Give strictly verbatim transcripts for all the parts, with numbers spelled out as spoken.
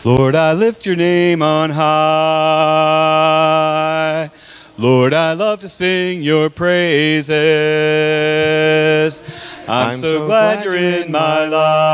Lord, I lift your name on high. Lord, I love to sing your praises. I'm, I'm so, so glad, glad you're in my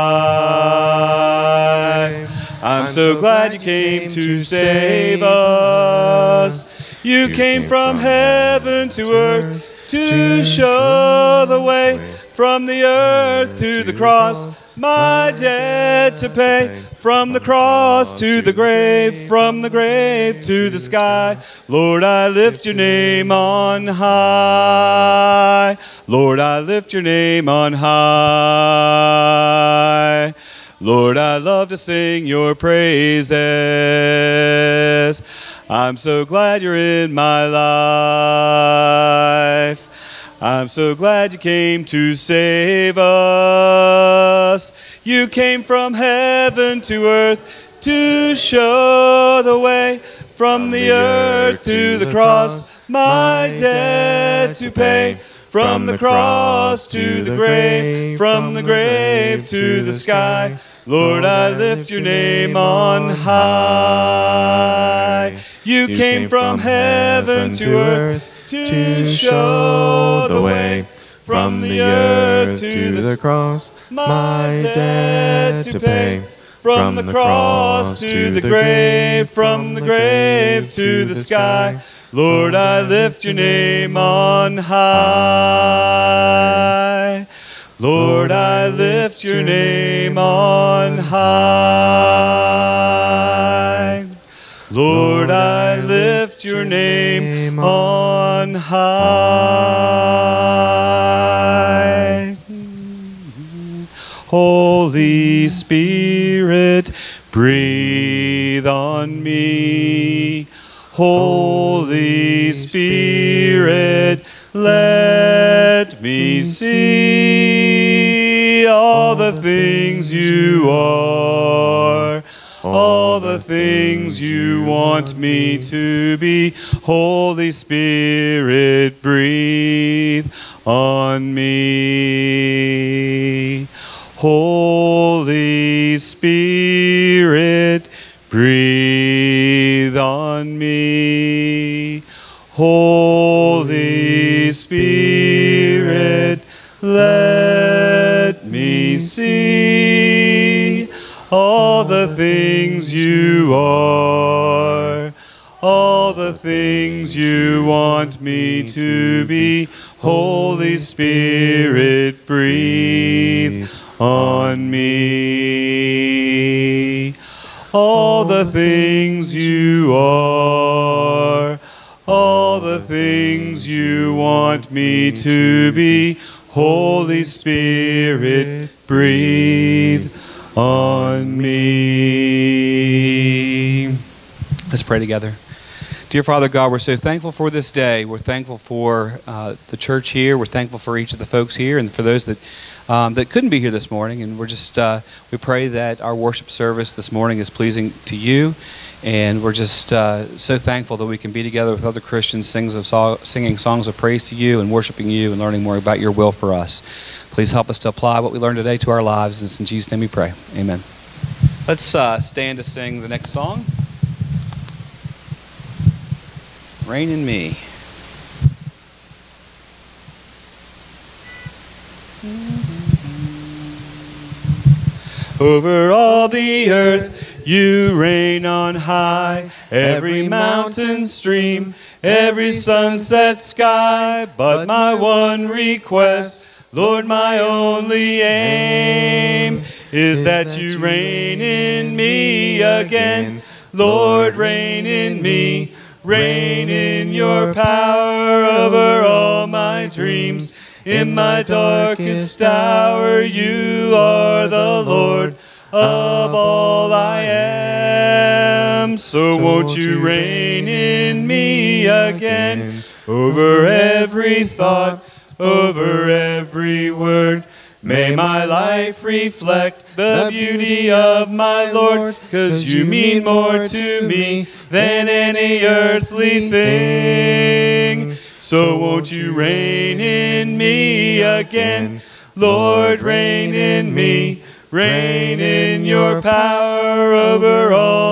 life. I'm, I'm so glad you came to save us. You came from heaven to earth to show the way, from the earth to the cross, my debt to pay. From the cross to the grave, from the grave to the sky. Lord, I lift your name on high. Lord, I lift your name on high. Lord, I love to sing your praises. I'm so glad you're in my life. I'm so glad you came to save us. You came from heaven to earth to show the way, from the earth to the cross, my debt to pay. From the cross to the grave, from the grave to the sky. Lord, I lift your name on high. You came from heaven to earth to show the way, from the earth to the cross, my debt to pay. From the cross to the grave, from the grave to the sky. Lord, I lift your name on high. Lord, I lift your name on high. Lord, I lift your name on high. Holy Spirit, breathe on me. Holy Spirit, let me see all the things you are, all the things you want me to be. Holy Spirit, breathe on me. Holy Spirit, breathe on me. Holy Spirit, let me see all the things you are, all the things you want me to be. Holy Spirit, breathe on me. All the things you are, all the things you want me to be. Holy Spirit, breathe on me. Let's pray together. Dear Father God, we're so thankful for this day. We're thankful for uh, the church here. We're thankful for each of the folks here and for those that um, that couldn't be here this morning. And we're just uh, we pray that our worship service this morning is pleasing to you. And we're just uh, so thankful that we can be together with other Christians, sings of so- singing songs of praise to you and worshiping you and learning more about your will for us. Please help us to apply what we learned today to our lives. And it's in Jesus' name we pray. Amen. Let's uh, stand to sing the next song. Reign in me. Over all the earth you reign on high, every mountain stream, every sunset sky. But my one request, Lord, my only aim, is that you reign in me again. Lord, reign in me. Reign in your power over all my dreams. In my darkest hour, you are the Lord of all I am. So won't you reign in me again, over every thought, over every word. May my life reflect the beauty of my Lord, 'cause you mean more to me than any earthly thing. So won't you reign in me again, Lord, reign in me, reign in your power over all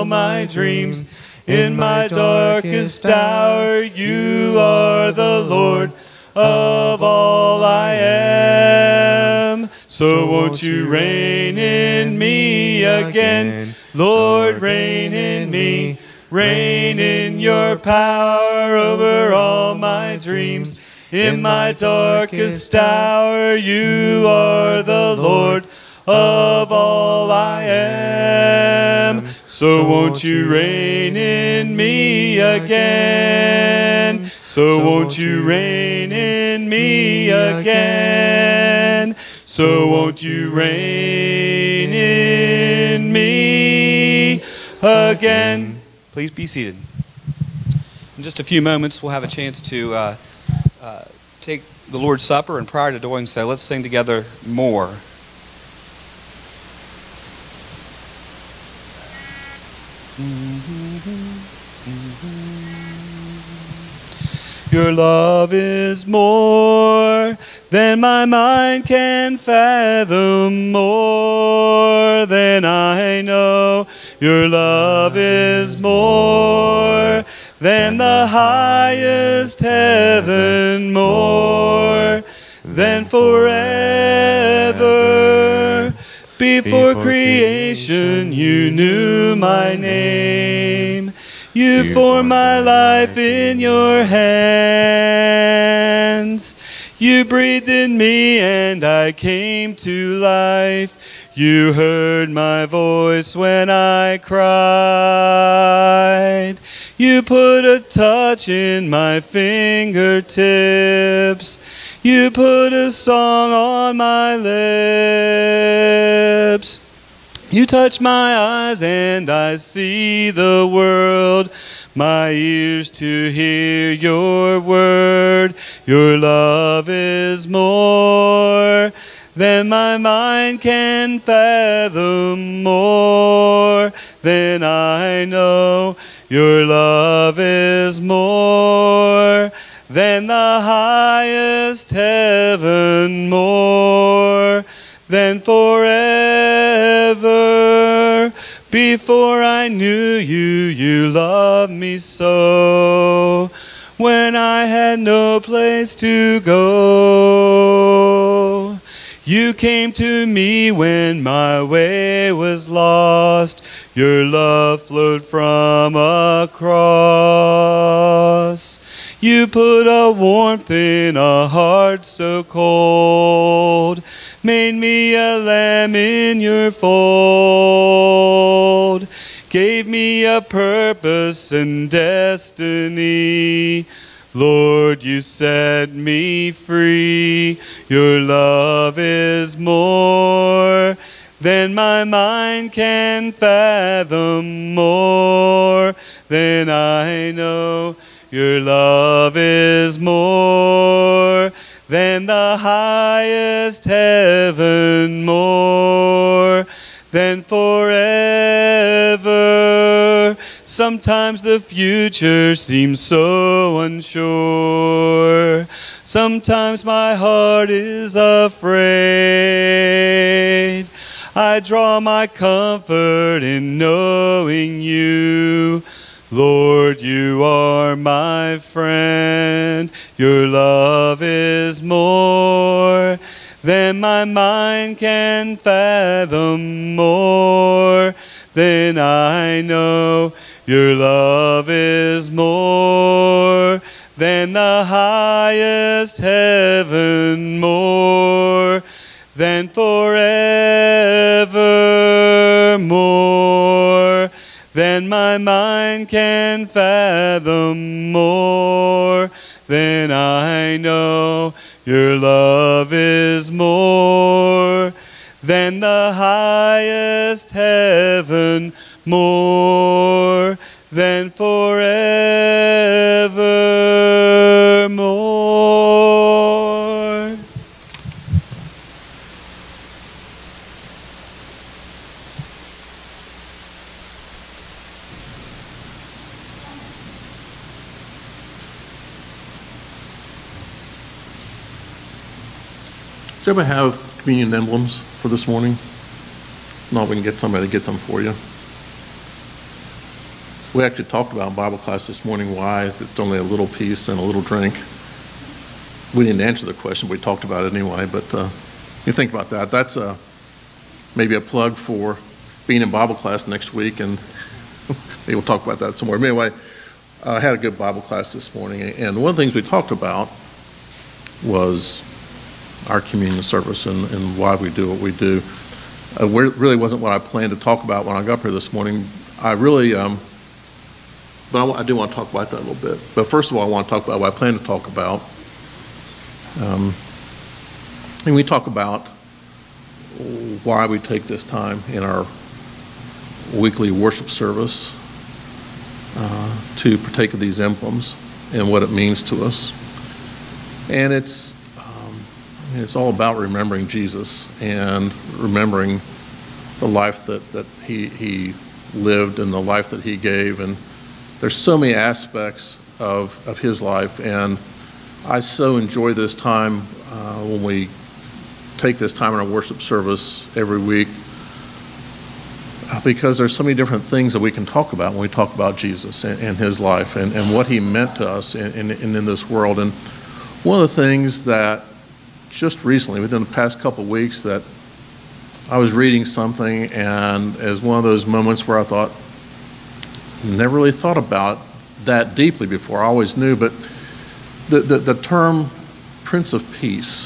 all my dreams. In my darkest hour, you are the Lord of all I am. So won't you reign in me again? Lord, reign in me. Reign in your power over all my dreams. In my darkest hour, you are the Lord of all I am. So won't you reign in me again? So won't you reign in me again? So won't you reign in me again? Please be seated. In just a few moments, we'll have a chance to uh, uh, take the Lord's Supper, and prior to doing so, let's sing together More. Your love is more than my mind can fathom, more than I know. Your love is more than the highest heaven, more than forever. Before creation, you knew my name. You formed my life in your hands. You breathed in me and I came to life. You heard my voice when I cried. You put a touch in my fingertips. You put a song on my lips. You touch my eyes and I see the world, my ears to hear your word. Your love is more than my mind can fathom, more than I know. Your love is more than the highest heaven, more than forever. Before I knew you, you loved me so. When I had no place to go, you came to me when my way was lost. Your love flowed from a cross. You put a warmth in a heart so cold, made me a lamb in your fold, gave me a purpose and destiny. Lord, you set me free. Your love is more than my mind can fathom, more than I know. Your love is more than the highest heaven, more than forever. Sometimes the future seems so unsure. Sometimes my heart is afraid. I draw my comfort in knowing you. Lord, you are my friend. Your love is more than my mind can fathom, more than I know. Your love is more than the highest heaven, more than forevermore. Than my mind can fathom, more than I know. Your love is more than the highest heaven, more than forevermore. Does everybody have communion emblems for this morning? No, we can get somebody to get them for you. we actually talked about in Bible class this morning why it's only a little piece and a little drink. We didn't answer the question, but we talked about it anyway. But uh, you think about that. That's a, maybe a plug for being in Bible class next week, and maybe we'll talk about that some more. But anyway, I had a good Bible class this morning, and one of the things we talked about was our communion service and, and why we do what we do. Uh, it really wasn't what I planned to talk about when I got up here this morning. I really, um, but I, I do want to talk about that a little bit. But first of all, I want to talk about what I plan to talk about. Um, and we talk about why we take this time in our weekly worship service uh, to partake of these emblems and what it means to us. And it's um, it's all about remembering Jesus and remembering the life that, that he, he lived and the life that he gave. And there's so many aspects of, of his life, and I so enjoy this time uh, when we take this time in our worship service every week, uh, because there's so many different things that we can talk about when we talk about Jesus and, and his life and, and what he meant to us in, in, in this world. And one of the things that just recently, within the past couple of weeks, that I was reading something, and as one of those moments where I thought, never really thought about that deeply before. I always knew, but The, the, the term Prince of Peace,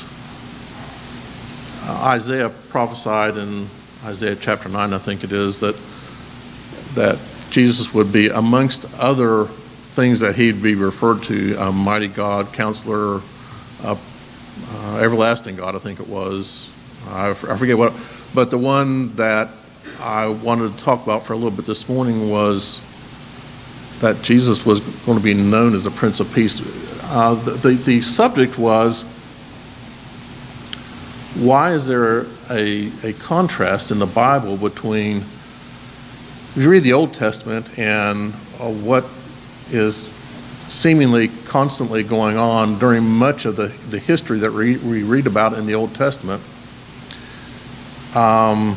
uh, Isaiah prophesied in Isaiah chapter nine, I think it is, that that Jesus would be, amongst other things that he'd be referred to, a mighty God, counselor, uh, uh, everlasting God, I think it was. I, I forget what, but the one that I wanted to talk about for a little bit this morning was that Jesus was going to be known as the Prince of Peace. Uh, the, the, the subject was, why is there a, a contrast in the Bible between, if you read the Old Testament and uh, what is seemingly constantly going on during much of the, the history that we, we read about in the Old Testament, um,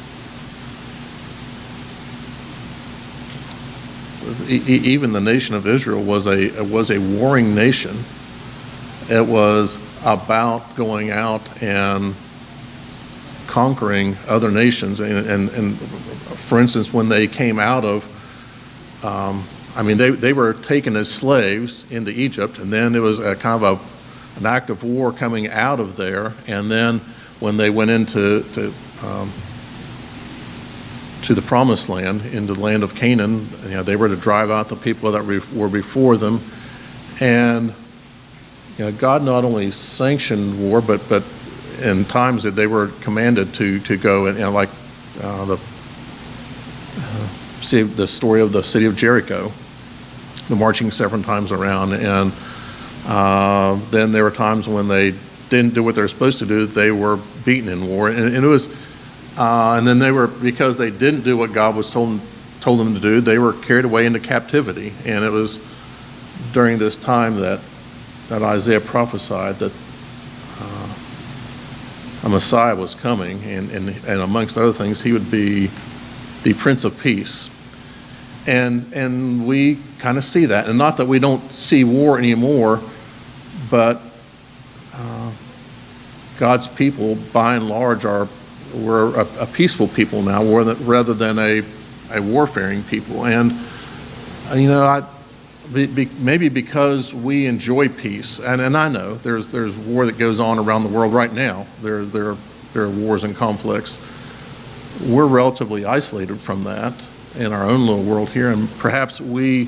even the nation of Israel was a was a warring nation. It was about going out and conquering other nations. And, and, and for instance, when they came out of, um, I mean, they, they were taken as slaves into Egypt, and then it was a kind of a, an act of war coming out of there. And then when they went into to, um, to the promised land, into the land of Canaan, you know, they were to drive out the people that were before them. And you know, God not only sanctioned war, but but in times that they were commanded to to go and, and like uh, the uh, see the story of the city of Jericho, the marching seven times around, and uh, then there were times when they didn't do what they were supposed to do; they were beaten in war, and, and it was. Uh, and then they were, because they didn't do what God was told, told them to do, they were carried away into captivity. And it was during this time that, that Isaiah prophesied that uh, a Messiah was coming, and, and, and amongst other things, he would be the Prince of Peace. And, and we kind of see that. And not that we don't see war anymore, but uh, God's people, by and large, are we're a, a peaceful people now, rather than a, a warfaring people. And, you know, I, be, be, maybe because we enjoy peace, and, and I know there's there's war that goes on around the world right now. There, there, there are wars and conflicts. We're relatively isolated from that in our own little world here, and perhaps we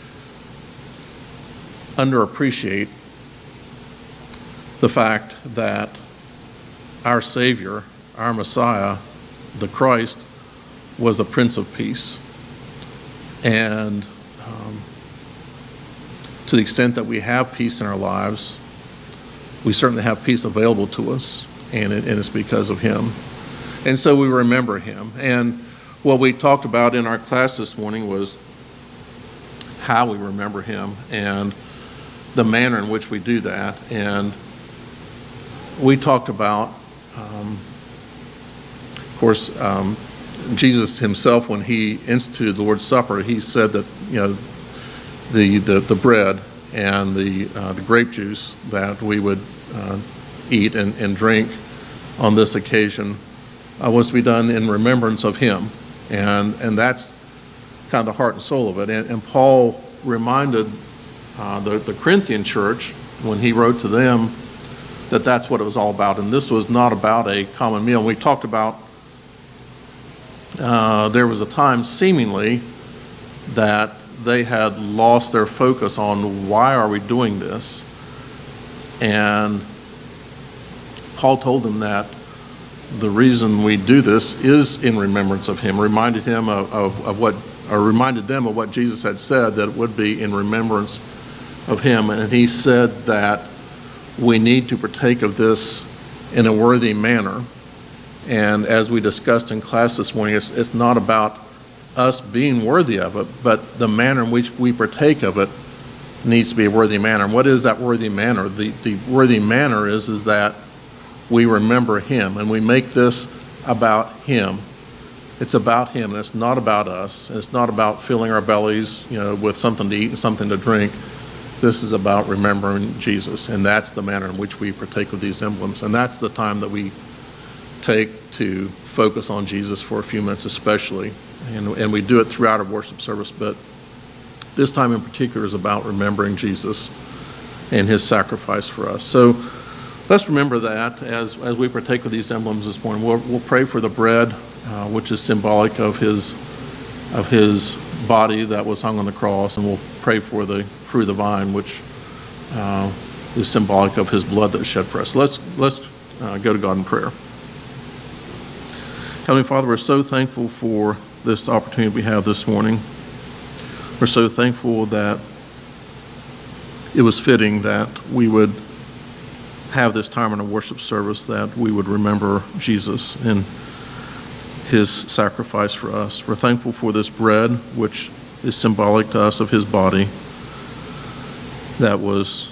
underappreciate the fact that our Savior, our Messiah, the Christ, was the Prince of Peace. And um, to the extent that we have peace in our lives, we certainly have peace available to us, and, it, and it's because of him. And so we remember him. And what we talked about in our class this morning was how we remember him and the manner in which we do that. And we talked about Um, of course, um, Jesus himself, when he instituted the Lord's Supper, he said that, you know, the the, the bread and the uh, the grape juice that we would uh, eat and, and drink on this occasion uh, was to be done in remembrance of him, and and that's kind of the heart and soul of it. And, and Paul reminded uh, the the Corinthian church when he wrote to them that that's what it was all about, and this was not about a common meal. And we talked about uh, there was a time seemingly that they had lost their focus on why are we doing this, and Paul told them that the reason we do this is in remembrance of him, reminded him of, of, of what, or reminded them of what Jesus had said, that it would be in remembrance of him. And he said that we need to partake of this in a worthy manner. And as we discussed in class this morning, it's, it's not about us being worthy of it, but the manner in which we partake of it needs to be a worthy manner. And what is that worthy manner? The, the worthy manner is, is that we remember him, and we make this about him. It's about him, and it's not about us. It's not about filling our bellies, you know, with something to eat and something to drink. This is about remembering Jesus, and that's the manner in which we partake of these emblems. And that's the time that we take to focus on Jesus for a few minutes especially. And, and we do it throughout our worship service, but this time in particular is about remembering Jesus and his sacrifice for us. So let's remember that as, as we partake of these emblems this morning. We'll, we'll pray for the bread, uh, which is symbolic of his, of his body that was hung on the cross, and we'll pray for the fruit of the vine, which uh, is symbolic of his blood that was shed for us. So let's, let's uh, go to God in prayer. Heavenly Father, we're so thankful for this opportunity we have this morning. We're so thankful that it was fitting that we would have this time in a worship service, that we would remember Jesus and his sacrifice for us. We're thankful for this bread, which is symbolic to us of his body that was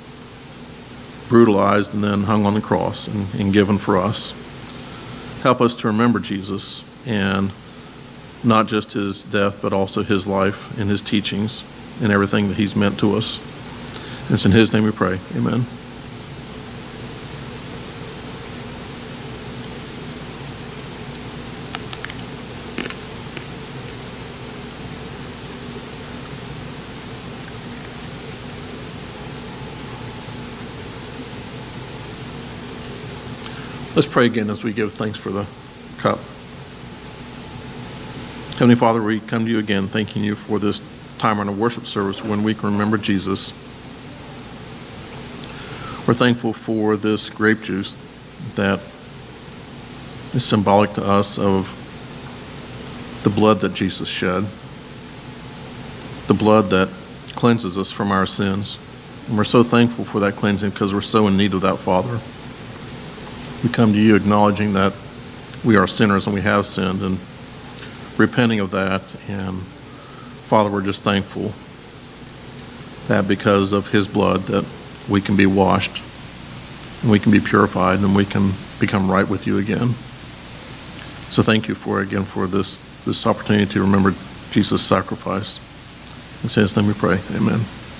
brutalized and then hung on the cross and, and given for us. Help us to remember Jesus, and not just his death, but also his life and his teachings and everything that he's meant to us. And it's in his name we pray. Amen. Let's pray again as we give thanks for the cup. Heavenly Father, we come to you again thanking you for this time in a worship service when we can remember Jesus. We're thankful for this grape juice that is symbolic to us of the blood that Jesus shed, the blood that cleanses us from our sins. And we're so thankful for that cleansing because we're so in need of that, Father. We come to you acknowledging that we are sinners and we have sinned, and repenting of that. And Father, we're just thankful that because of his blood that we can be washed and we can be purified and we can become right with you again. So thank you for, again, for this, this opportunity to remember Jesus' sacrifice. In his name we pray. Amen.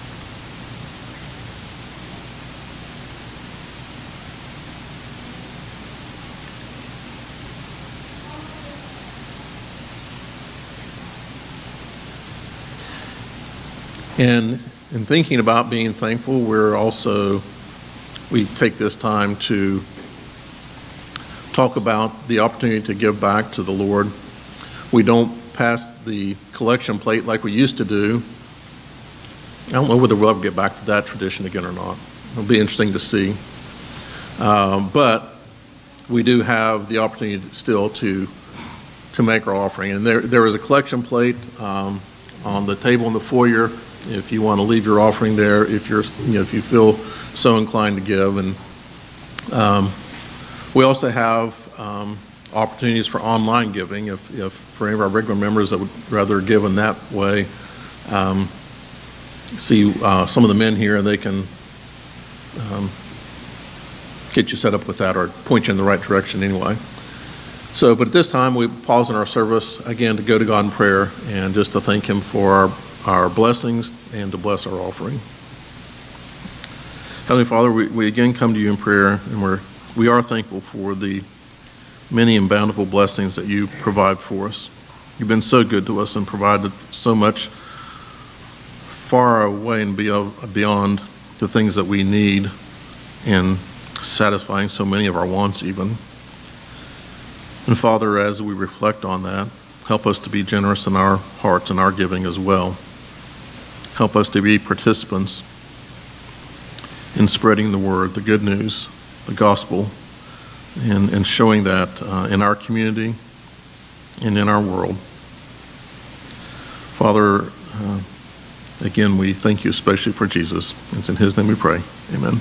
And in thinking about being thankful, we're also, we take this time to talk about the opportunity to give back to the Lord. We don't pass the collection plate like we used to do. I don't know whether we'll ever get back to that tradition again or not. It'll be interesting to see. Um, but we do have the opportunity still to to make our offering. And there there is a collection plate um, on the table in the foyer if you want to leave your offering there, if you're, you know, if you feel so inclined to give. And um, we also have um, opportunities for online giving. If, if for any of our regular members that would rather give in that way, um, see uh, some of the men here, they can um, get you set up with that or point you in the right direction anyway. So, but at this time, we pause in our service again to go to God in prayer and just to thank Him for our, our blessings and to bless our offering. Heavenly Father, we, we again come to you in prayer, and we're, we are thankful for the many and bountiful blessings that you provide for us. You've been so good to us and provided so much far away and beyond the things that we need, and satisfying so many of our wants even. And Father, as we reflect on that, help us to be generous in our hearts and our giving as well. Help us to be participants in spreading the word, the good news, the gospel, and, and showing that uh, in our community and in our world. Father, uh, again, we thank you especially for Jesus. It's in his name we pray. Amen.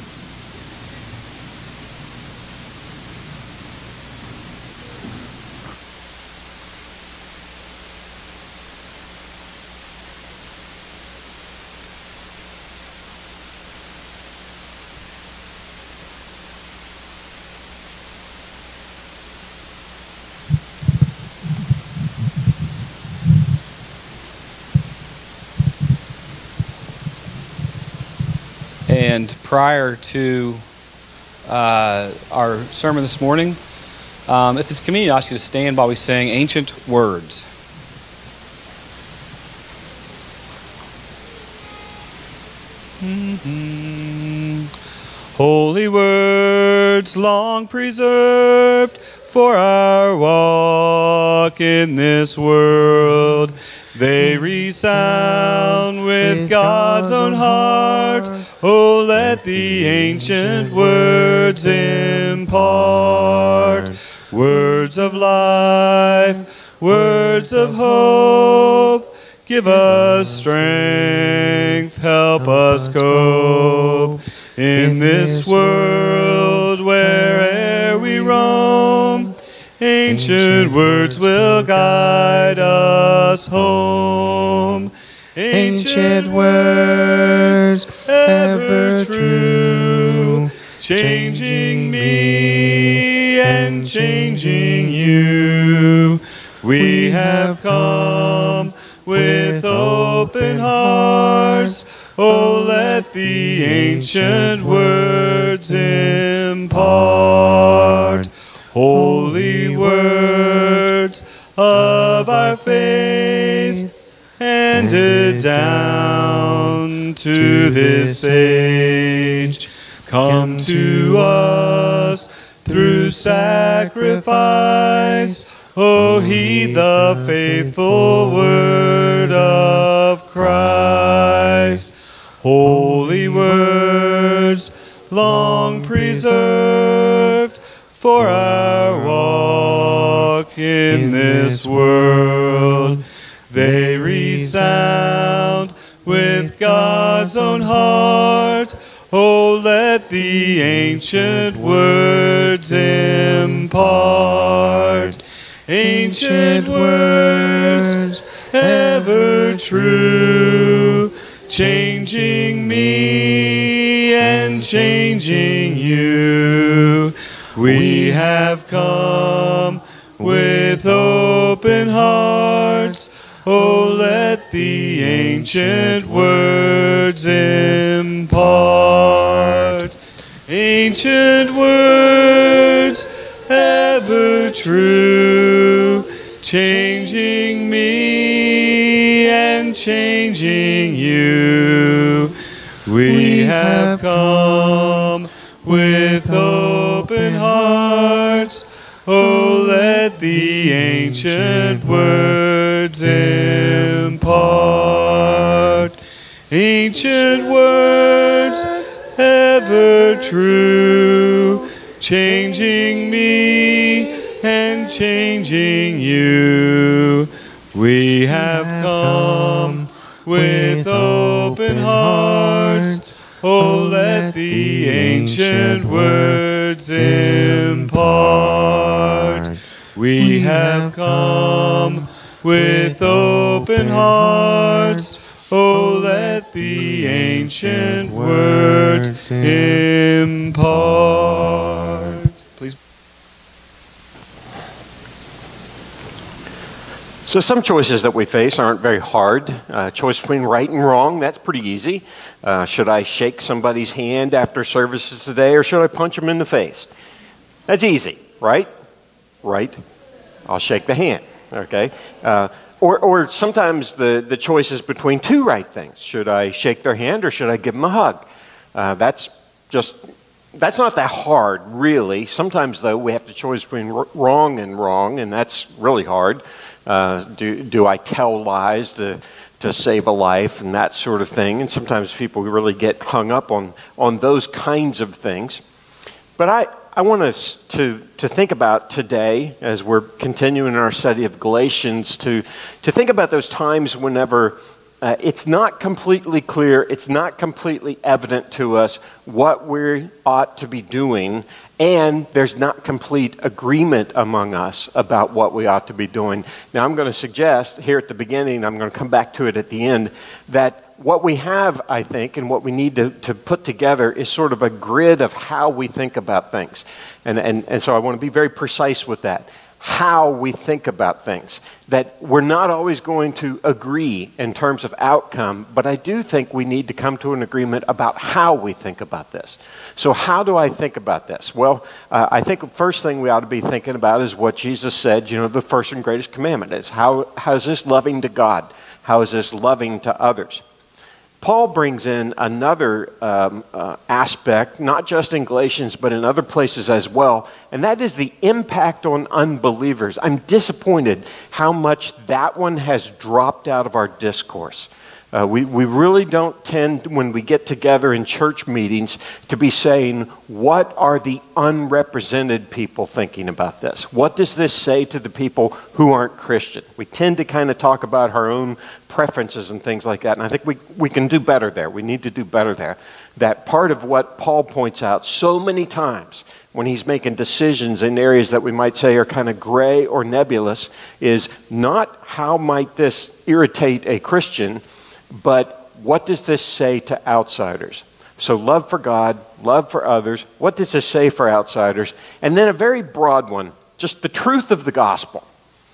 And prior to uh, our sermon this morning, um, if it's convenient, I ask you to stand while we sing Ancient Words. Mm-hmm. Holy words long preserved for our walk in this world. They resound with God's own heart. Oh, let the ancient words impart. Words of life, words of hope. Give us strength, help us cope. In this world, where'er we roam, ancient words will guide us home. Ancient words, ever true, changing me and changing you. We have come with open hearts. Oh, let the ancient words impart. Holy words of our faith, handed down to this age, come to us through sacrifice. Oh, heed the faithful word of Christ. Holy words long preserved for our walk in this world. They resound with God's own heart. Oh, let the ancient words impart. Ancient words, ever true, changing me and changing you. We have come with open hearts. Oh, let the ancient words impart. Ancient words, ever true, changing me and changing you. We have come with open hearts. Oh, let the ancient words impart. Ancient words, ever true, changing me and changing you. We have come with open hearts. Oh, let the ancient words impart. We have come with open hearts. Oh, let the ancient words impart. Please. So some choices that we face aren't very hard. Uh, choice between right and wrong, that's pretty easy. Uh, should I shake somebody's hand after services today, or should I punch them in the face? That's easy, right? Right. I'll shake the hand, okay? Uh, or, or sometimes the, the choice is between two right things. Should I shake their hand or should I give them a hug? Uh, that's just, that's not that hard, really. Sometimes, though, we have to choose between wrong and wrong, and that's really hard. Uh, do, do I tell lies to, to save a life and that sort of thing? And sometimes people really get hung up on, on those kinds of things. But I, I want us to, to think about today, as we're continuing our study of Galatians, to, to think about those times whenever uh, it's not completely clear, it's not completely evident to us what we ought to be doing, and there's not complete agreement among us about what we ought to be doing. Now, I'm going to suggest here at the beginning, I'm going to come back to it at the end, that what we have, I think, and what we need to, to put together is sort of a grid of how we think about things. And, and, and so I want to be very precise with that. How we think about things. That we're not always going to agree in terms of outcome, but I do think we need to come to an agreement about how we think about this. So how do I think about this? Well, uh, I think the first thing we ought to be thinking about is what Jesus said, you know, the first and greatest commandment is how, how is this loving to God? How is this loving to others? Paul brings in another um, uh, aspect, not just in Galatians, but in other places as well, and that is the impact on unbelievers. I'm disappointed how much that one has dropped out of our discourse. Uh, we, we really don't tend, when we get together in church meetings, to be saying, what are the unrepresented people thinking about this? What does this say to the people who aren't Christian? We tend to kind of talk about our own preferences and things like that, and I think we, we can do better there. We need to do better there. That part of what Paul points out so many times when he's making decisions in areas that we might say are kind of gray or nebulous is not how might this irritate a Christian, but what does this say to outsiders? So love for God, love for others. What does this say for outsiders? And then a very broad one, just the truth of the gospel.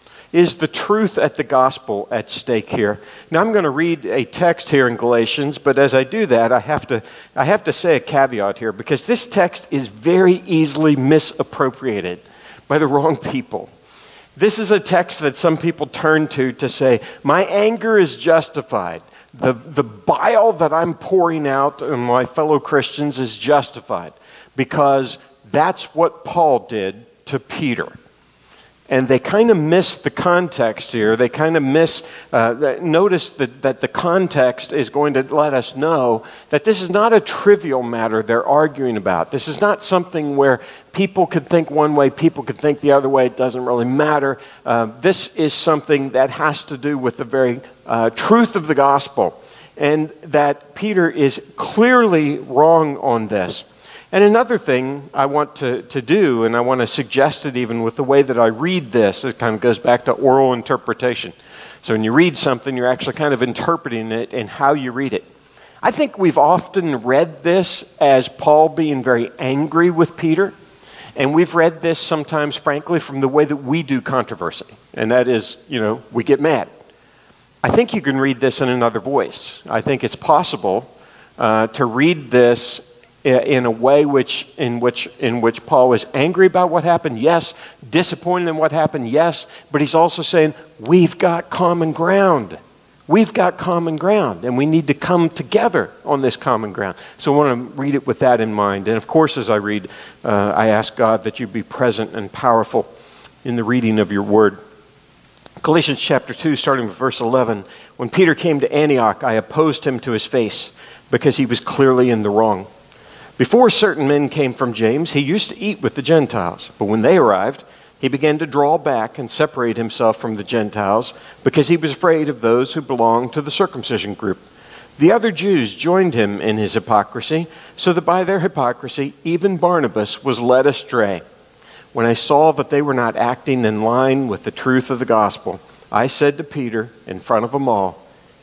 Is the truth at the gospel at stake here? Now I'm going to read a text here in Galatians, but as I do that, I have to, I have to say a caveat here, because this text is very easily misappropriated by the wrong people. This is a text that some people turn to to say, my anger is justified. The, the bile that I'm pouring out on my fellow Christians is justified because that's what Paul did to Peter. And they kind of miss the context here. They kind of miss, uh, notice that, that the context is going to let us know that this is not a trivial matter they're arguing about. This is not something where people could think one way, people could think the other way. It doesn't really matter. Uh, this is something that has to do with the very uh, truth of the gospel. And that Peter is clearly wrong on this. And another thing I want to, to do, and I want to suggest it even with the way that I read this, it kind of goes back to oral interpretation. So when you read something, you're actually kind of interpreting it and how you read it. I think we've often read this as Paul being very angry with Peter, and we've read this sometimes, frankly, from the way that we do controversy, and that is, you know, we get mad. I think you can read this in another voice. I think it's possible uh, to read this in a way which, in which, in which Paul was angry about what happened, yes. Disappointed in what happened, yes. But he's also saying, we've got common ground. We've got common ground, and we need to come together on this common ground. So I want to read it with that in mind. And of course, as I read, uh, I ask God that you be present and powerful in the reading of your word. Galatians chapter two, starting with verse eleven. When Peter came to Antioch, I opposed him to his face because he was clearly in the wrong. Before certain men came from James, he used to eat with the Gentiles. But when they arrived, he began to draw back and separate himself from the Gentiles because he was afraid of those who belonged to the circumcision group. The other Jews joined him in his hypocrisy, so that by their hypocrisy, even Barnabas was led astray. When I saw that they were not acting in line with the truth of the gospel, I said to Peter in front of them all,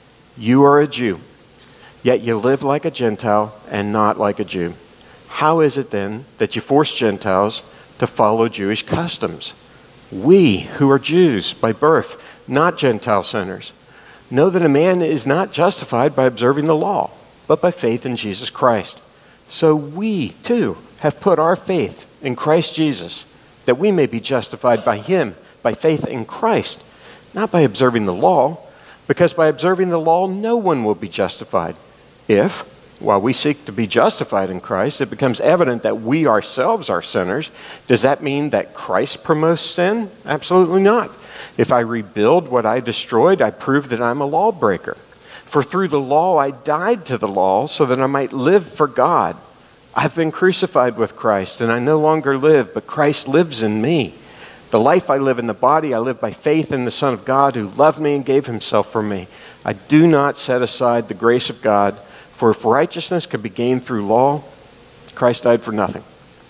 you are a Jew, yet you live like a Gentile and not like a Jew. How is it then that you force Gentiles to follow Jewish customs? We who are Jews by birth, not Gentile sinners, know that a man is not justified by observing the law, but by faith in Jesus Christ. So we, too, have put our faith in Christ Jesus, that we may be justified by him, by faith in Christ, not by observing the law, because by observing the law, no one will be justified. If, while we seek to be justified in Christ, it becomes evident that we ourselves are sinners, does that mean that Christ promotes sin? Absolutely not. If I rebuild what I destroyed, I prove that I'm a lawbreaker. For through the law I died to the law so that I might live for God. I've been crucified with Christ, and I no longer live, but Christ lives in me. The life I live in the body, I live by faith in the Son of God who loved me and gave himself for me. I do not set aside the grace of God, for if righteousness could be gained through law, Christ died for nothing.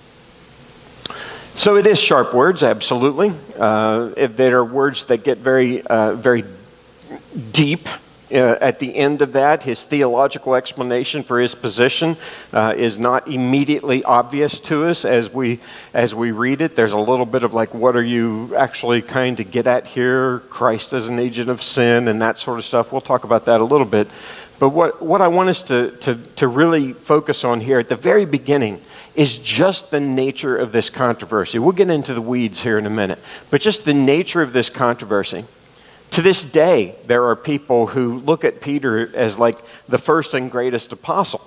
So it is sharp words, absolutely. Uh, there are words that get very, uh, very deep. Uh, at the end of that, his theological explanation for his position uh, is not immediately obvious to us as we as we read it. There's a little bit of like, what are you actually trying to get at here? Christ as an agent of sin and that sort of stuff. We'll talk about that a little bit. But what, what I want us to, to, to really focus on here at the very beginning is just the nature of this controversy. We'll get into the weeds here in a minute, but just the nature of this controversy. To this day, there are people who look at Peter as like the first and greatest apostle.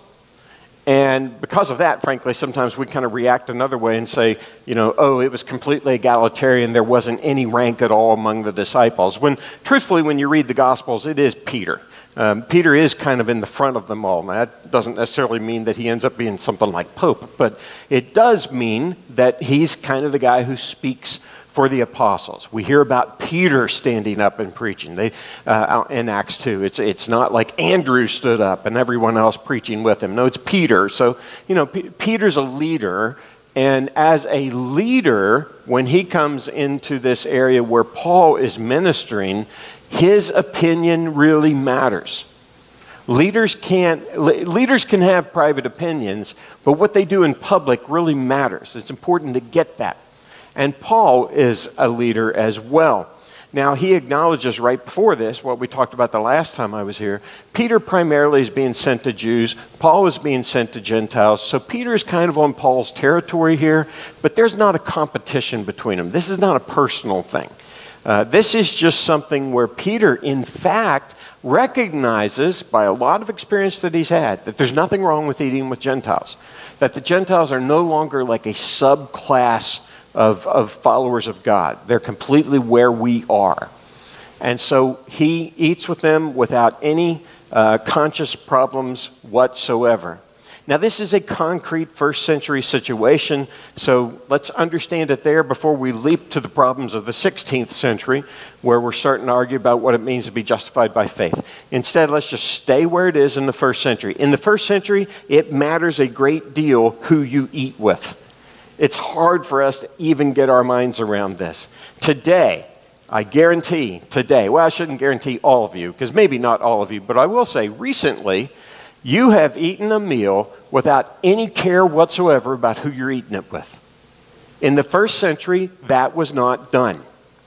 And because of that, frankly, sometimes we kind of react another way and say, you know, oh, it was completely egalitarian. There wasn't any rank at all among the disciples. When, truthfully, when you read the Gospels, it is Peter. Um, Peter is kind of in the front of them all. Now, that doesn't necessarily mean that he ends up being something like Pope, but it does mean that he's kind of the guy who speaks for the apostles. We hear about Peter standing up and preaching they, uh, in Acts two. It's, it's not like Andrew stood up and everyone else preaching with him. No, it's Peter. So, you know, P- Peter's a leader, and as a leader, when he comes into this area where Paul is ministering, his opinion really matters. Leaders can't, leaders can have private opinions, but what they do in public really matters. It's important to get that. And Paul is a leader as well. Now, he acknowledges right before this, what we talked about the last time I was here, Peter primarily is being sent to Jews, Paul is being sent to Gentiles, so Peter is kind of on Paul's territory here, but there's not a competition between them. This is not a personal thing. Uh, this is just something where Peter, in fact, recognizes by a lot of experience that he's had that there's nothing wrong with eating with Gentiles, that the Gentiles are no longer like a subclass Of, of followers of God. They're completely where we are. And so he eats with them without any uh, conscious problems whatsoever. Now, this is a concrete first century situation, so let's understand it there before we leap to the problems of the sixteenth century, where we're starting to argue about what it means to be justified by faith. Instead, let's just stay where it is in the first century. In the first century, it matters a great deal who you eat with. It's hard for us to even get our minds around this. Today, I guarantee today, well, I shouldn't guarantee all of you, because maybe not all of you, but I will say recently, you have eaten a meal without any care whatsoever about who you're eating it with. In the first century, that was not done.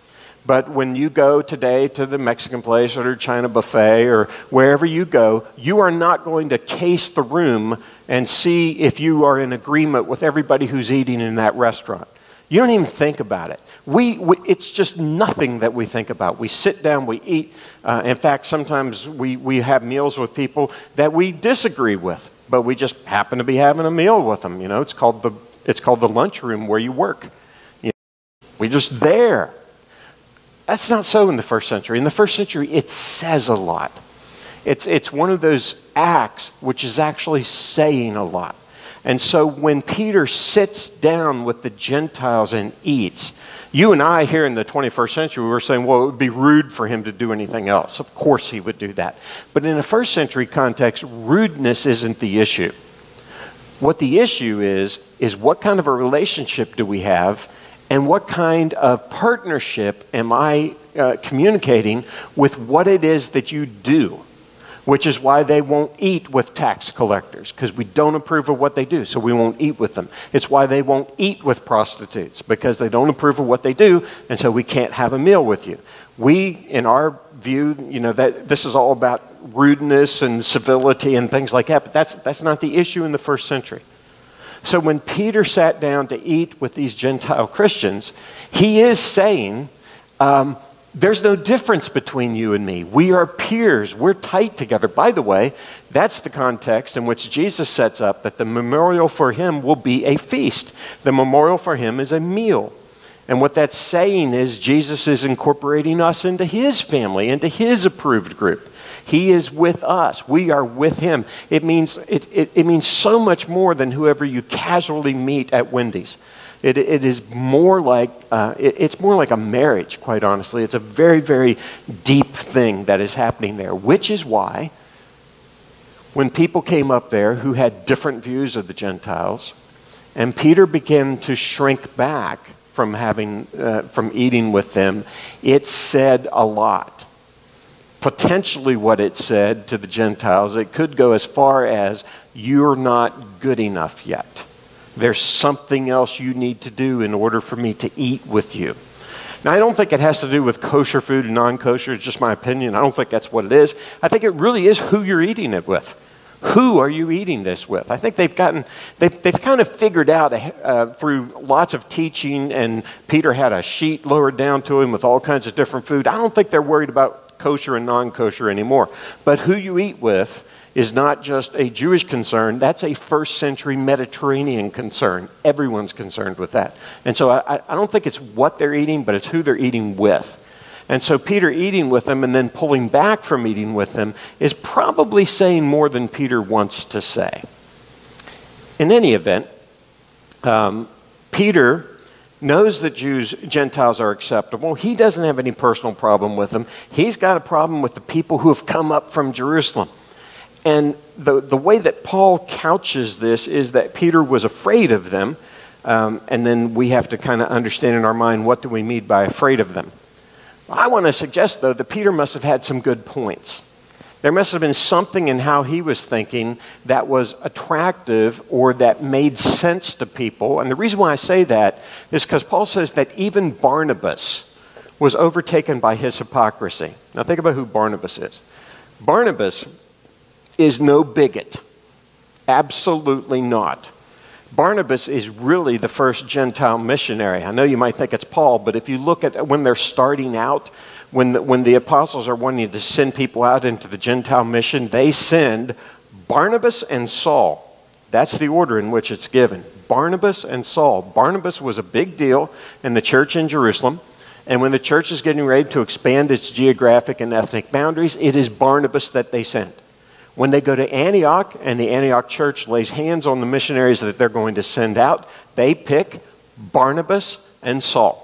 But when you go today to the Mexican place or China buffet or wherever you go, you are not going to case the room and see if you are in agreement with everybody who's eating in that restaurant. You don't even think about it. We, we it's just nothing that we think about. We sit down, we eat. Uh, in fact, sometimes we, we have meals with people that we disagree with, but we just happen to be having a meal with them. You know, it's called the it's called the lunchroom where you work. You know, we're just there. That's not so in the first century. In the first century, it says a lot. It's, it's one of those acts which is actually saying a lot. And so when Peter sits down with the Gentiles and eats, you and I here in the twenty-first century, we were saying, well, it would be rude for him to do anything else. Of course he would do that. But in a first century context, rudeness isn't the issue. What the issue is, is what kind of a relationship do we have, and what kind of partnership am I uh, communicating with what it is that you do? which is why they won't eat with tax collectors, because we don't approve of what they do, so we won't eat with them. It's why they won't eat with prostitutes, because they don't approve of what they do, and so we can't have a meal with you. We, in our view, you know, that this is all about rudeness and civility and things like that, but that's, that's not the issue in the first century. So when Peter sat down to eat with these Gentile Christians, he is saying, um, there's no difference between you and me. We are peers. We're tight together. By the way, that's the context in which Jesus sets up that the memorial for him will be a feast. The memorial for him is a meal. And what that's saying is Jesus is incorporating us into his family, into his approved group. He is with us. We are with him. It means, it, it, it means so much more than whoever you casually meet at Wendy's. It, it is more like, uh, it, it's more like a marriage, quite honestly. It's a very, very deep thing that is happening there, which is why when people came up there who had different views of the Gentiles, and Peter began to shrink back from having, uh, from eating with them, it said a lot. Potentially what it said to the Gentiles, it could go as far as, you're not good enough yet. There's something else you need to do in order for me to eat with you. Now, I don't think it has to do with kosher food and non-kosher. It's just my opinion. I don't think that's what it is. I think it really is who you're eating it with. Who are you eating this with? I think they've gotten, they've, they've kind of figured out uh, through lots of teaching, and Peter had a sheet lowered down to him with all kinds of different food. I don't think they're worried about kosher and non-kosher anymore. But who you eat with is not just a Jewish concern, that's a first century Mediterranean concern. Everyone's concerned with that. And so I, I don't think it's what they're eating, but it's who they're eating with. And so Peter eating with them and then pulling back from eating with them is probably saying more than Peter wants to say. In any event, um, Peter knows that Jews, Gentiles are acceptable. He doesn't have any personal problem with them. He's got a problem with the people who have come up from Jerusalem. And the, the way that Paul couches this is that Peter was afraid of them, um, and then we have to kind of understand in our mind, what do we mean by afraid of them? I want to suggest, though, that Peter must have had some good points. There must have been something in how he was thinking that was attractive or that made sense to people. And the reason why I say that is because Paul says that even Barnabas was overtaken by his hypocrisy. Now think about who Barnabas is. Barnabas is no bigot. Absolutely not. Barnabas is really the first Gentile missionary. I know you might think it's Paul, but if you look at when they're starting out, when the, when the apostles are wanting to send people out into the Gentile mission, they send Barnabas and Saul. That's the order in which it's given. Barnabas and Saul. Barnabas was a big deal in the church in Jerusalem. And when the church is getting ready to expand its geographic and ethnic boundaries, it is Barnabas that they send. When they go to Antioch and the Antioch church lays hands on the missionaries that they're going to send out, they pick Barnabas and Saul.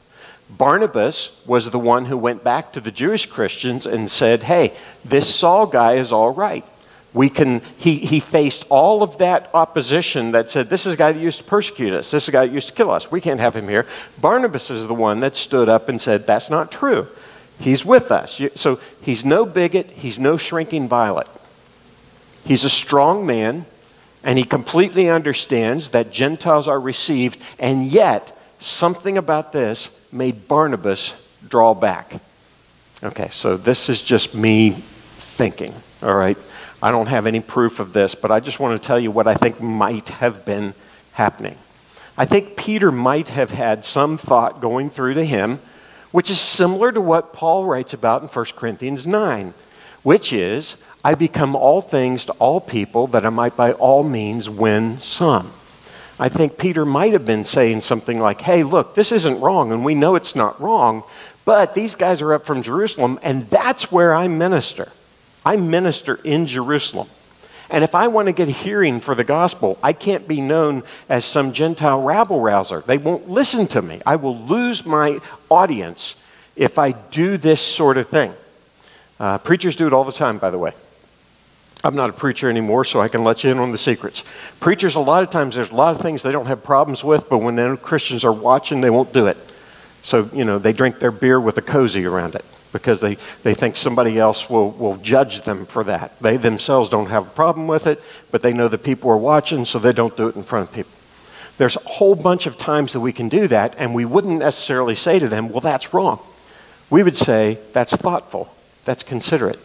Barnabas was the one who went back to the Jewish Christians and said, hey, this Saul guy is all right. We can, he, he faced all of that opposition that said, this is a guy that used to persecute us. This is a guy that used to kill us. We can't have him here. Barnabas is the one that stood up and said, that's not true. He's with us. So he's no bigot. He's no shrinking violet. He's a strong man, and he completely understands that Gentiles are received, and yet something about this made Barnabas draw back. Okay, so this is just me thinking, all right? I don't have any proof of this, but I just want to tell you what I think might have been happening. I think Peter might have had some thought going through to him, which is similar to what Paul writes about in First Corinthians nine, which is, I become all things to all people that I might by all means win some. I think Peter might have been saying something like, hey, look, this isn't wrong, and we know it's not wrong, but these guys are up from Jerusalem, and that's where I minister. I minister in Jerusalem. And if I want to get a hearing for the gospel, I can't be known as some Gentile rabble-rouser. They won't listen to me. I will lose my audience if I do this sort of thing. Uh, preachers do it all the time, by the way. I'm not a preacher anymore, so I can let you in on the secrets. Preachers, a lot of times, there's a lot of things they don't have problems with, but when Christians are watching, they won't do it. So, you know, they drink their beer with a cozy around it. because they, they think somebody else will, will judge them for that. They themselves don't have a problem with it, but they know that people are watching, so they don't do it in front of people. There's a whole bunch of times that we can do that, and we wouldn't necessarily say to them, well, that's wrong. We would say, that's thoughtful, that's considerate.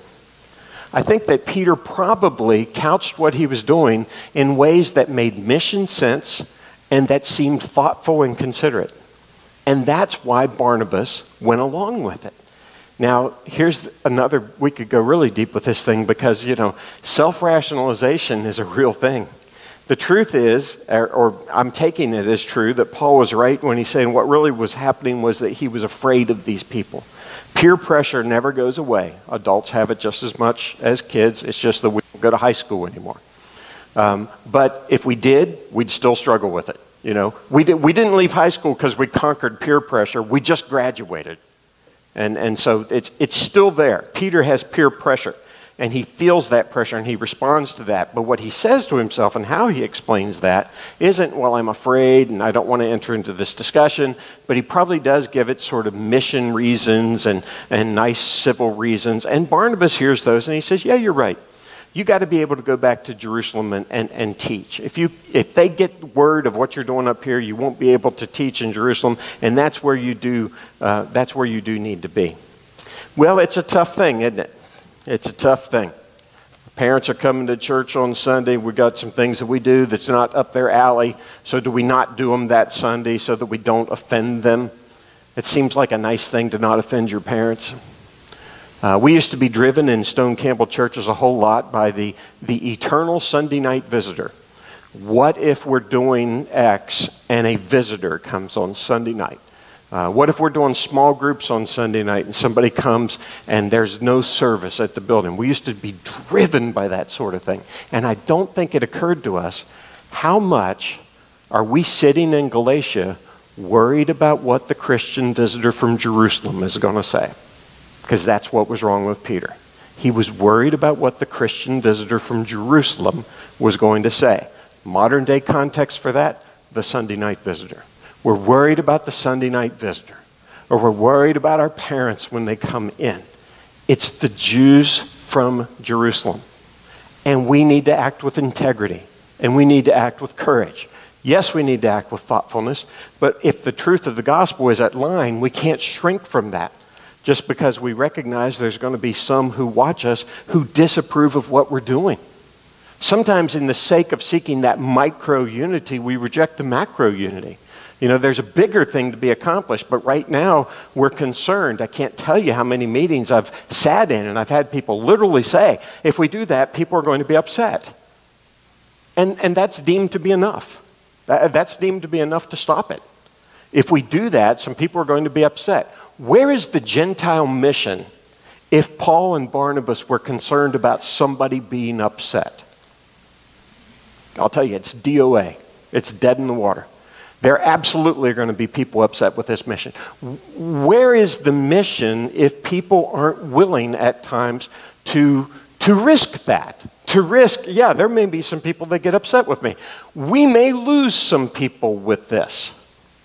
I think that Peter probably couched what he was doing in ways that made mission sense and that seemed thoughtful and considerate. And that's why Barnabas went along with it. Now, here's another, we could go really deep with this thing because, you know, self-rationalization is a real thing. The truth is, or, or I'm taking it as true, that Paul was right when he's saying what really was happening was that he was afraid of these people. Peer pressure never goes away. Adults have it just as much as kids. It's just that we don't go to high school anymore. Um, but if we did, we'd still struggle with it. You know, we, did, we didn't leave high school because we conquered peer pressure. We just graduated. And, and so it's, it's still there. Peter has peer pressure, and he feels that pressure, and he responds to that. But what he says to himself and how he explains that isn't, well, I'm afraid, and I don't want to enter into this discussion, but he probably does give it sort of mission reasons and, and nice civil reasons. And Barnabas hears those, and he says, yeah, you're right. You got to be able to go back to Jerusalem and, and, and teach. If you if they get word of what you're doing up here, you won't be able to teach in Jerusalem, and that's where you do uh, that's where you do need to be. Well, it's a tough thing, isn't it? It's a tough thing. Parents are coming to church on Sunday. We've got some things that we do that's not up their alley. So do we not do them that Sunday so that we don't offend them? It seems like a nice thing to not offend your parents. Uh, we used to be driven in Stone Campbell churches a whole lot by the, the eternal Sunday night visitor. What if we're doing X and a visitor comes on Sunday night? Uh, what if we're doing small groups on Sunday night and somebody comes and there's no service at the building? We used to be driven by that sort of thing. And I don't think it occurred to us, how much are we sitting in Galatia worried about what the Christian visitor from Jerusalem is going to say? Because that's what was wrong with Peter. He was worried about what the Christian visitor from Jerusalem was going to say. Modern day context for that, the Sunday night visitor. We're worried about the Sunday night visitor. Or we're worried about our parents when they come in. It's the Jews from Jerusalem. And we need to act with integrity. And we need to act with courage. Yes, we need to act with thoughtfulness. But if the truth of the gospel is at line, we can't shrink from that. Just because we recognize there's going to be some who watch us who disapprove of what we're doing. Sometimes in the sake of seeking that micro unity, we reject the macro unity. You know, there's a bigger thing to be accomplished, but right now we're concerned. I can't tell you how many meetings I've sat in, and I've had people literally say, if we do that, people are going to be upset. And, and that's deemed to be enough. That, that's deemed to be enough to stop it. If we do that, some people are going to be upset. Where is the Gentile mission if Paul and Barnabas were concerned about somebody being upset? I'll tell you, it's D O A. It's dead in the water. There absolutely are going to be people upset with this mission. Where is the mission if people aren't willing at times to, to risk that? To risk, yeah, there may be some people that get upset with me. We may lose some people with this.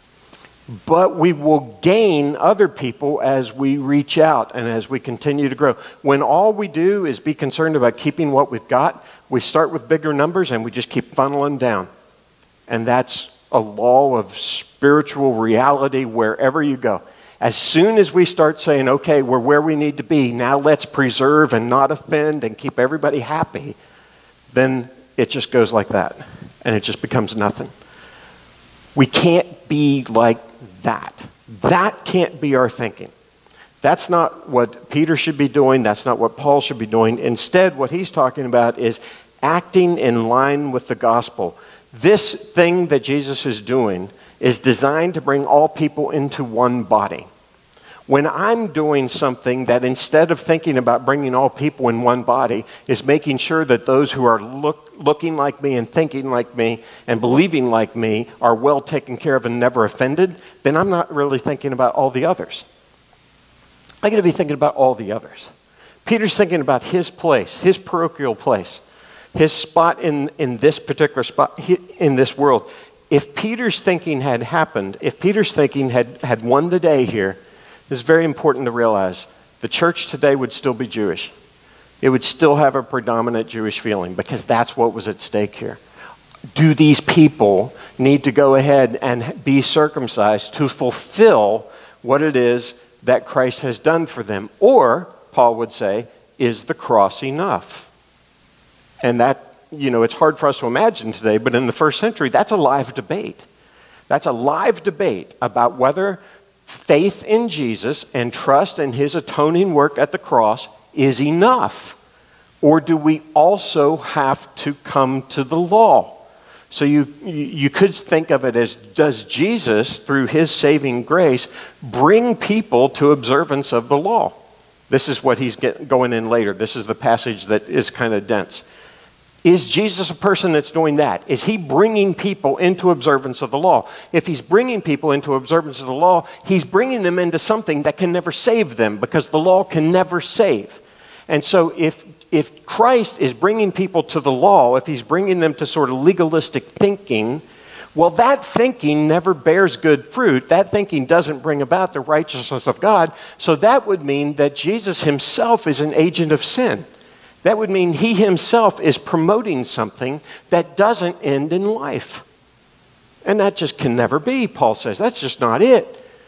But we will gain other people as we reach out and as we continue to grow. When all we do is be concerned about keeping what we've got, we start with bigger numbers and we just keep funneling down. And that's a law of spiritual reality wherever you go. As soon as we start saying, okay, we're where we need to be, now let's preserve and not offend and keep everybody happy, then it just goes like that. And it just becomes nothing. We can't be like that. That can't be our thinking. That's not what Peter should be doing. That's not what Paul should be doing. Instead, what he's talking about is acting in line with the gospel. This thing that Jesus is doing is designed to bring all people into one body. When I'm doing something that instead of thinking about bringing all people in one body is making sure that those who are look, looking like me and thinking like me and believing like me are well taken care of and never offended, then I'm not really thinking about all the others. I got to be thinking about all the others. Peter's thinking about his place, his parochial place, his spot in, in this particular spot in this world. If Peter's thinking had happened, if Peter's thinking had, had won the day here, it's very important to realize the church today would still be Jewish. It would still have a predominant Jewish feeling because that's what was at stake here. Do these people need to go ahead and be circumcised to fulfill what it is that Christ has done for them? Or, Paul would say, is the cross enough? And that, you know, it's hard for us to imagine today, but in the first century, that's a live debate. That's a live debate about whether faith in Jesus and trust in his atoning work at the cross is enough. Or do we also have to come to the law? So you, you could think of it as, does Jesus, through his saving grace, bring people to observance of the law? This is what he's get, going in later. This is the passage that is kind of dense. Is Jesus a person that's doing that? Is he bringing people into observance of the law? If he's bringing people into observance of the law, he's bringing them into something that can never save them because the law can never save. And so if If Christ is bringing people to the law, if he's bringing them to sort of legalistic thinking, well, that thinking never bears good fruit. That thinking doesn't bring about the righteousness of God. So that would mean that Jesus himself is an agent of sin. That would mean he himself is promoting something that doesn't end in life. And that just can never be, Paul says. That's just not it.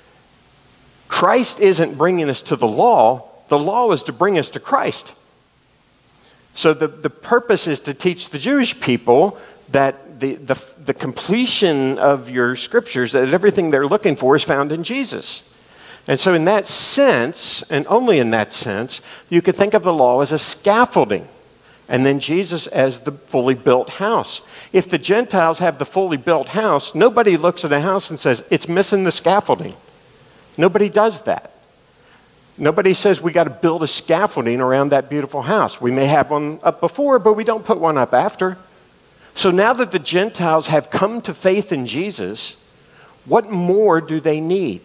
Christ isn't bringing us to the law. The law is to bring us to Christ. So the, the purpose is to teach the Jewish people that the, the, the completion of your scriptures, that everything they're looking for is found in Jesus. And so in that sense, and only in that sense, you could think of the law as a scaffolding, and then Jesus as the fully built house. If the Gentiles have the fully built house, nobody looks at a house and says, it's missing the scaffolding. Nobody does that. Nobody says we got to build a scaffolding around that beautiful house. We may have one up before, but we don't put one up after. So now that the Gentiles have come to faith in Jesus, what more do they need?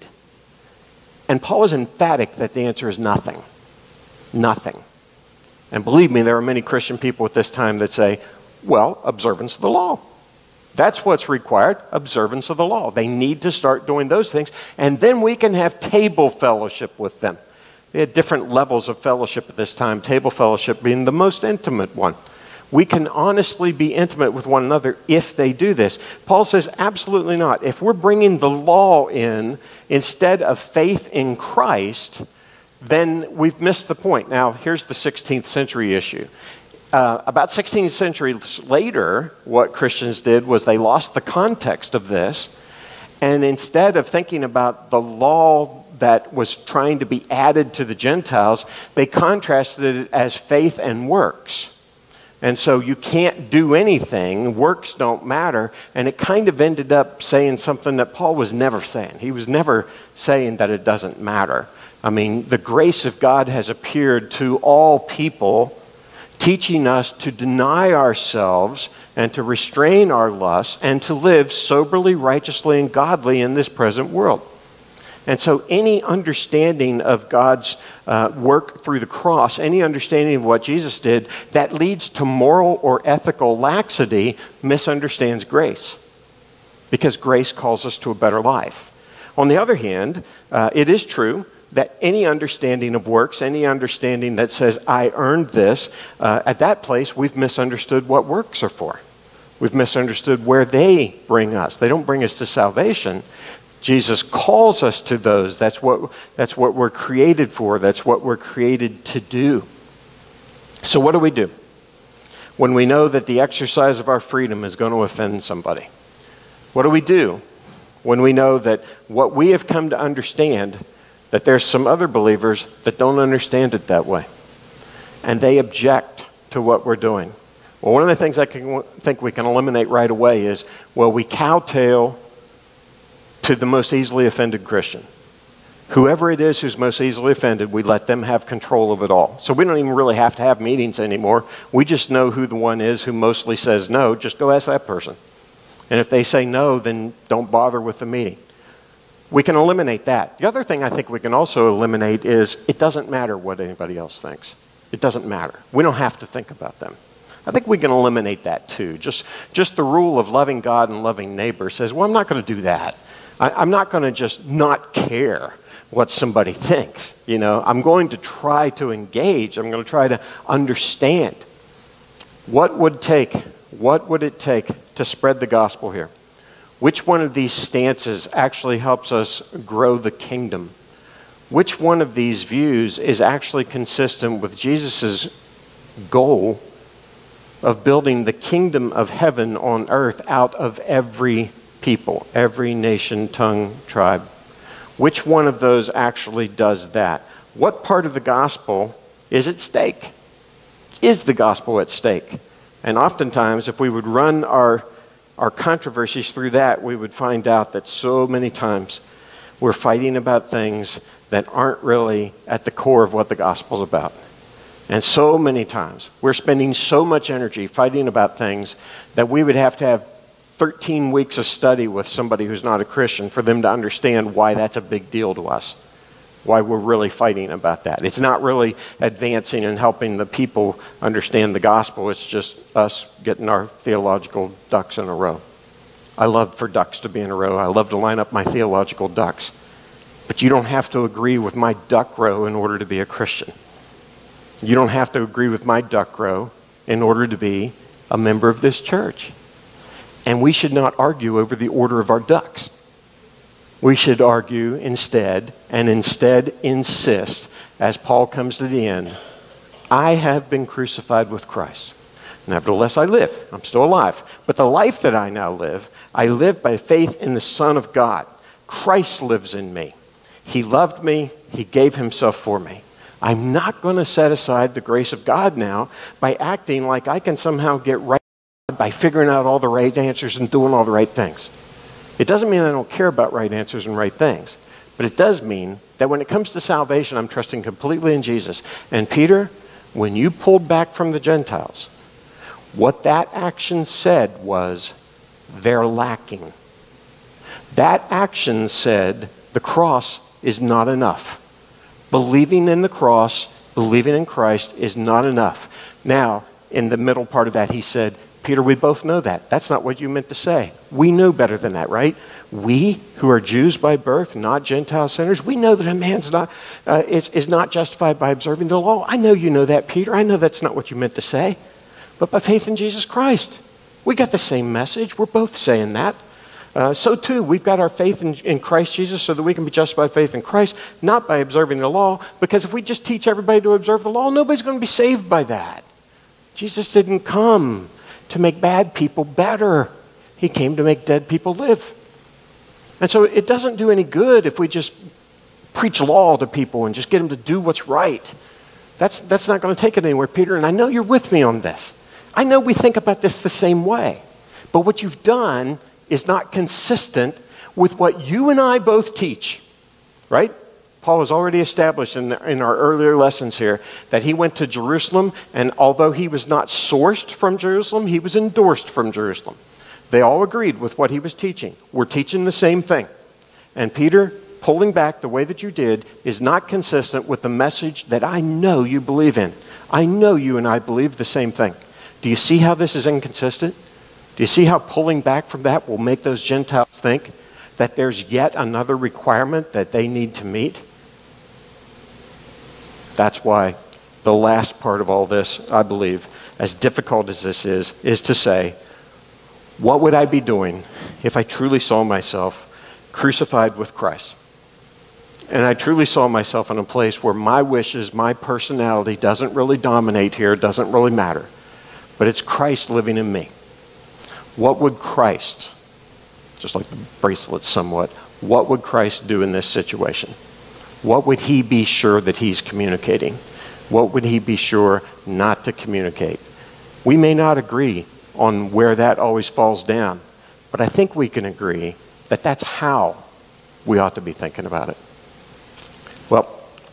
And Paul is emphatic that the answer is nothing. Nothing. And believe me, there are many Christian people at this time that say, well, observance of the law. That's what's required, observance of the law. They need to start doing those things, and then we can have table fellowship with them. They had different levels of fellowship at this time, table fellowship being the most intimate one. We can honestly be intimate with one another if they do this. Paul says, absolutely not. If we're bringing the law in instead of faith in Christ, then we've missed the point. Now, here's the sixteenth century issue. Uh, about sixteen centuries later, what Christians did was they lost the context of this, and instead of thinking about the law that was trying to be added to the Gentiles, they contrasted it as faith and works. And so you can't do anything, works don't matter, and it kind of ended up saying something that Paul was never saying. He was never saying that it doesn't matter. I mean, the grace of God has appeared to all people, teaching us to deny ourselves and to restrain our lusts and to live soberly, righteously, and godly in this present world. And so any understanding of God's uh, work through the cross, any understanding of what Jesus did, that leads to moral or ethical laxity misunderstands grace, because grace calls us to a better life. On the other hand, uh, it is true that any understanding of works, any understanding that says, I earned this, uh, at that place, we've misunderstood what works are for. We've misunderstood where they bring us. They don't bring us to salvation. Jesus calls us to those. That's what, that's what we're created for. That's what we're created to do. So what do we do when we know that the exercise of our freedom is going to offend somebody? What do we do when we know that what we have come to understand, that there's some other believers that don't understand it that way, and they object to what we're doing? Well, one of the things I can, think we can eliminate right away is, well, we kowtow to the most easily offended Christian. Whoever it is who's most easily offended, we let them have control of it all. So we don't even really have to have meetings anymore. We just know who the one is who mostly says no. Just go ask that person. And if they say no, then don't bother with the meeting. We can eliminate that. The other thing I think we can also eliminate is it doesn't matter what anybody else thinks. It doesn't matter. We don't have to think about them. I think we can eliminate that too. Just, just the rule of loving God and loving neighbor says, well, I'm not going to do that. I, I'm not going to just not care what somebody thinks. You know, I'm going to try to engage. I'm going to try to understand. What would take, what would it take to spread the gospel here? Which one of these stances actually helps us grow the kingdom? Which one of these views is actually consistent with Jesus' goal of building the kingdom of heaven on earth out of every people, every nation, tongue, tribe? Which one of those actually does that? What part of the gospel is at stake? Is the gospel at stake? And oftentimes, if we would run our, our controversies through that, we would find out that so many times we're fighting about things that aren't really at the core of what the gospel's about. And so many times we're spending so much energy fighting about things that we would have to have thirteen weeks of study with somebody who's not a Christian for them to understand why that's a big deal to us, why we're really fighting about that. It's not really advancing and helping the people understand the gospel. It's just us getting our theological ducks in a row. I love for ducks to be in a row. I love to line up my theological ducks. But you don't have to agree with my duck row in order to be a Christian. You don't have to agree with my duck row in order to be a member of this church. And we should not argue over the order of our ducks. We should argue instead, and instead insist, as Paul comes to the end, I have been crucified with Christ. Nevertheless, I live. I'm still alive. But the life that I now live, I live by faith in the Son of God. Christ lives in me. He loved me. He gave himself for me. I'm not going to set aside the grace of God now by acting like I can somehow get right by figuring out all the right answers and doing all the right things. It doesn't mean I don't care about right answers and right things, but it does mean that when it comes to salvation, I'm trusting completely in Jesus. And Peter, when you pulled back from the Gentiles, what that action said was, they're lacking. That action said, the cross is not enough. Believing in the cross, believing in Christ is not enough. Now, in the middle part of that, he said, Peter, we both know that. That's not what you meant to say. We know better than that, right? We, who are Jews by birth, not Gentile sinners, we know that a man's not, uh, is, is not justified by observing the law. I know you know that, Peter. I know that's not what you meant to say. But by faith in Jesus Christ. We got the same message. We're both saying that. Uh, so too, we've got our faith in, in Christ Jesus so that we can be justified by faith in Christ, not by observing the law, because if we just teach everybody to observe the law, nobody's going to be saved by that. Jesus didn't come to make bad people better. He came to make dead people live. And so it doesn't do any good if we just preach law to people and just get them to do what's right. That's, that's not going to take it anywhere, Peter, and I know you're with me on this. I know we think about this the same way, but what you've done is not consistent with what you and I both teach, right? Paul has already established in, the, in our earlier lessons here that he went to Jerusalem, and although he was not sourced from Jerusalem, he was endorsed from Jerusalem. They all agreed with what he was teaching. We're teaching the same thing. And Peter, pulling back the way that you did is not consistent with the message that I know you believe in. I know you and I believe the same thing. Do you see how this is inconsistent? Do you see how pulling back from that will make those Gentiles think that there's yet another requirement that they need to meet? That's why the last part of all this, I believe, as difficult as this is, is to say, what would I be doing if I truly saw myself crucified with Christ? And I truly saw myself in a place where my wishes, my personality doesn't really dominate here, doesn't really matter, but it's Christ living in me. What would Christ, just like the bracelet somewhat, what would Christ do in this situation? What would he be sure that he's communicating? What would he be sure not to communicate? We may not agree on where that always falls down, but I think we can agree that that's how we ought to be thinking about it. Well,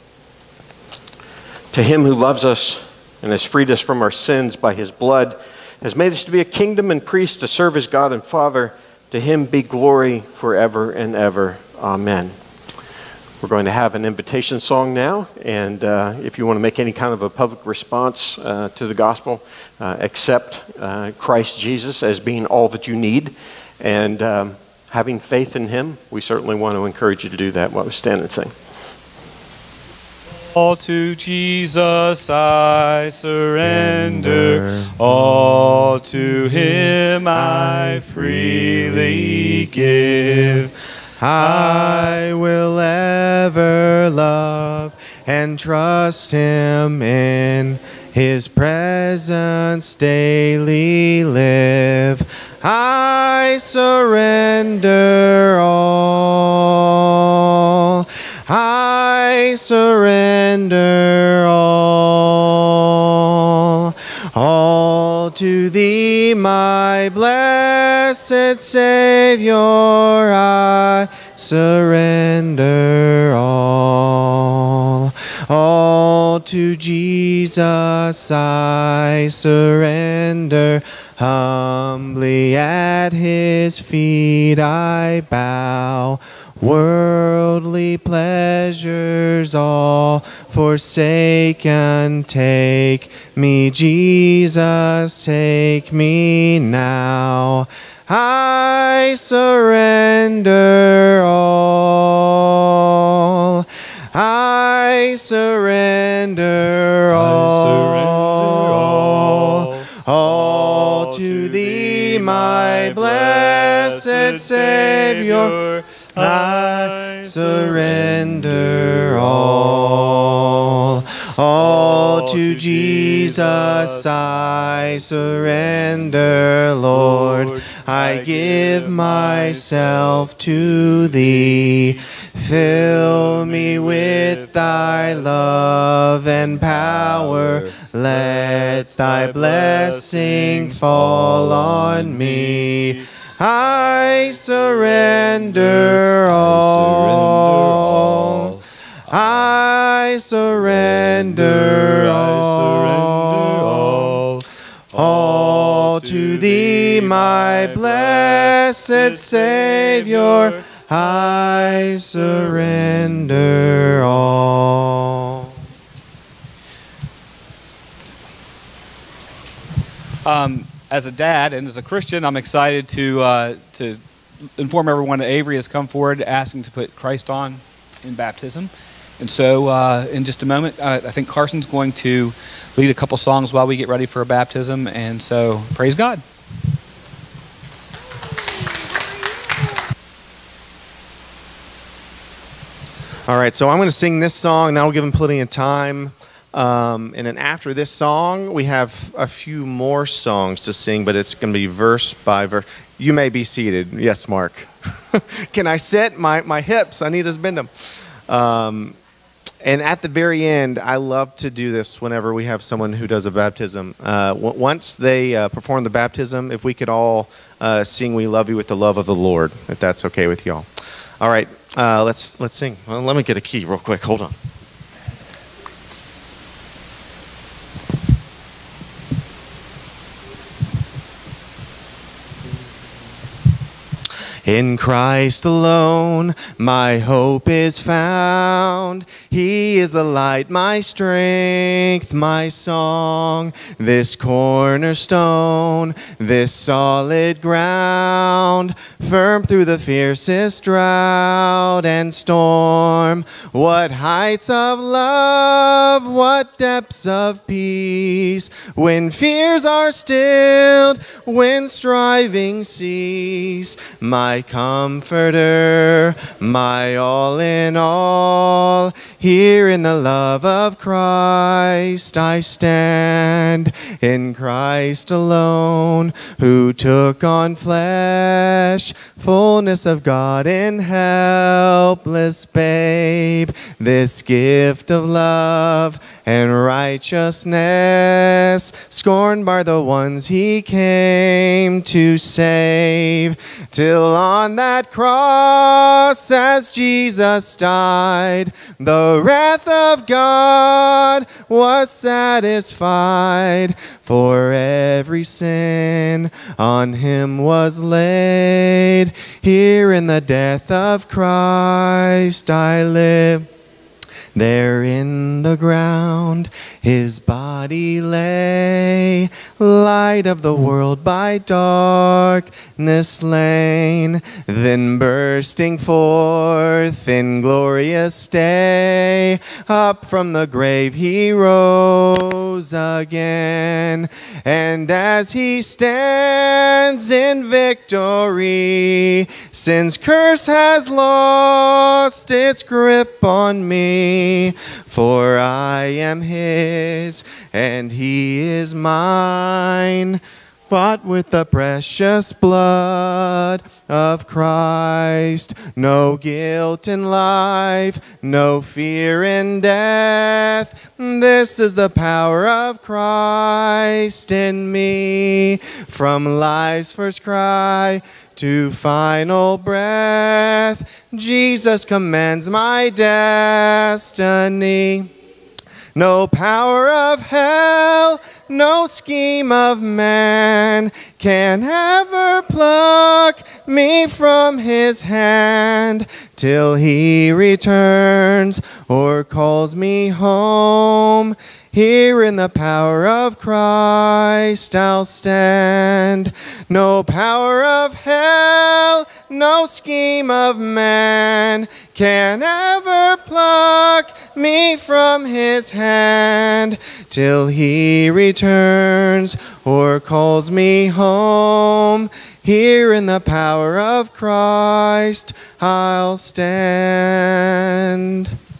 to him who loves us and has freed us from our sins by his blood, has made us to be a kingdom and priests to serve as God and Father, to him be glory forever and ever. Amen. We're going to have an invitation song now, and uh, if you want to make any kind of a public response uh, to the gospel, uh, accept uh, Christ Jesus as being all that you need, and um, having faith in him, we certainly want to encourage you to do that while we stand and sing. All to Jesus I surrender, all to him I freely give. I will ever love and trust him, in his presence daily live. I surrender all. I surrender all. All to thee, my blessed Savior, I surrender all. All to Jesus I surrender. Humbly at his feet I bow. Worldly pleasures all forsaken, take me, Jesus, take me now. I surrender all. I surrender all. All to thee, my blessed Savior, I surrender all. All to Jesus I surrender, Lord. I give myself to thee. Fill me with thy love and power. Let thy blessing fall on me. I surrender all. I surrender all. All to thee, my blessed Savior, I surrender all. Um, as a dad and as a Christian, I'm excited to uh, to inform everyone that Avery has come forward asking to put Christ on in baptism. And so uh, in just a moment, uh, I think Carson's going to lead a couple songs while we get ready for a baptism. And so praise God. All right, so I'm going to sing this song. That will give him plenty of time. Um, and then after this song, we have a few more songs to sing, but it's going to be verse by verse. You may be seated. Yes, Mark. Can I sit? My, my hips, I need to bend them. Um, and at the very end, I love to do this whenever we have someone who does a baptism. Uh, w- once they uh, perform the baptism, if we could all uh, sing "We Love You" with the love of the Lord, if that's okay with y'all. All right, uh, let's let's sing. Well, let me get a key real quick. Hold on. In Christ alone, my hope is found. He is the light, my strength, my song. This cornerstone, this solid ground, firm through the fiercest drought and storm. What heights of love, what depths of peace, when fears are stilled, when striving cease. My My comforter, my all in all, here in the love of Christ I stand. In Christ alone, who took on flesh, fullness of God in helpless babe. This gift of love and righteousness, scorned by the ones he came to save, till on that cross as Jesus died, the wrath of God was satisfied. For every sin on him was laid. Here in the death of Christ I live. There in the ground his body lay, light light of the world by darkness slain, then bursting forth in glorious day, up from the grave he rose again. And as he stands in victory, sin's curse has lost its grip on me, for I am his and he is mine, bought with the precious blood of Christ. No guilt in life, no fear in death. This is the power of Christ in me. From life's first cry to final breath, Jesus commands my destiny. No power of hell, no scheme of man can ever pluck me from his hand, till he returns or calls me home. Here in the power of Christ I'll stand. No power of hell, no scheme of man can ever pluck me from his hand, till he returns or calls me home. Here in the power of Christ I'll stand.